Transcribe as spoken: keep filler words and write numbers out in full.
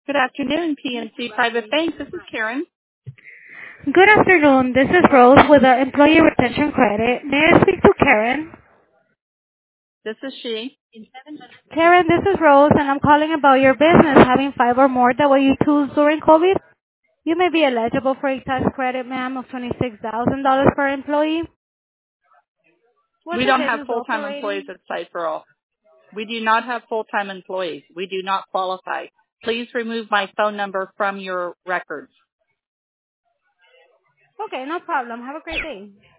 Good afternoon, P N C Private Bank. This is Karen. Good afternoon. This is Rose with the Employee Retention Credit. May I speak to Karen? This is she. Karen, this is Rose, and I'm calling about your business having five or more W twos during COVID. You may be eligible for a tax credit, ma'am, of twenty-six thousand dollars per employee. What's We your don't have business full-time employees operating? at Cypherall. We do not have full-time employees. We do not qualify. Please remove my phone number from your records. Okay, no problem. Have a great day.